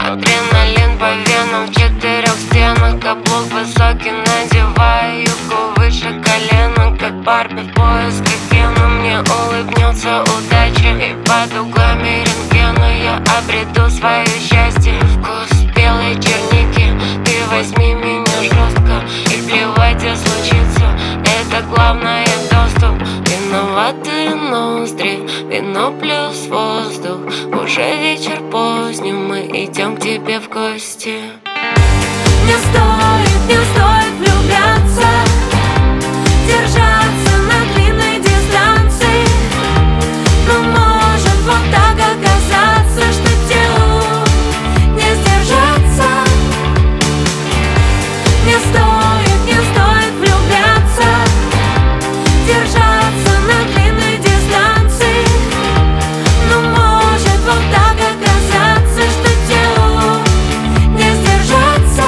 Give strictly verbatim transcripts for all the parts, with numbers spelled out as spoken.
Адреналин по венам в четырех стенах. Каблук высокий, надеваю юбку выше колена. Как Барби в поисках Кена. Мне улыбнется удача, и под углами рентгена я обрету свое счастье. Вкус белой черники, ты возьми меня жестко. И плевать, где случится, это главное доступ. Виноватые ноздри, вино плюс воздух. Уже вечер поздний, мы идем к тебе в гости. Не стоит, не стоит влюбляться, держаться на длинной дистанции. Но может вот так оказаться, что телу не сдержаться. Не стоит, не стоит влюбляться, держаться на длинной дистанции. Но может вот так оказаться, что телу не сдержаться.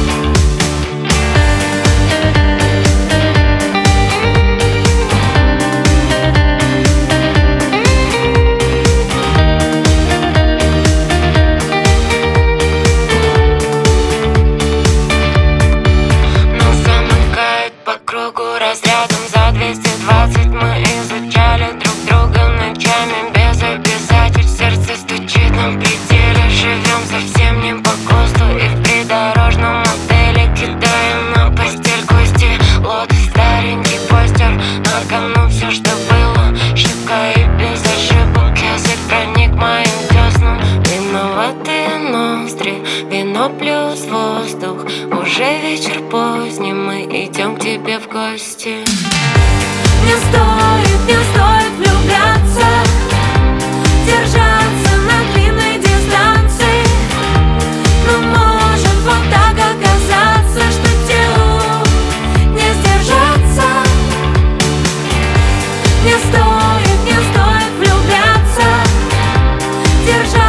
Нас замыкает по кругу разрядом за двести двадцать. Мы изучали друг друга ночами без обязательств. Сердце стучит на пределе, живем совсем не по ГОСТу. И в придорожном отеле кидаем на постель кости. Лотос, старенький постер, на кону все, что было. Щека и без ошибок, язык проник моим деснам. Виноватые ноздри, вино плюс воздух. Уже вечер поздний, мы идем к тебе в гости. Не стоит, не стоит влюбляться, держаться на длинной дистанции. Но может вот так оказаться, что телу не сдержаться. Не стоит, не стоит влюбляться, держаться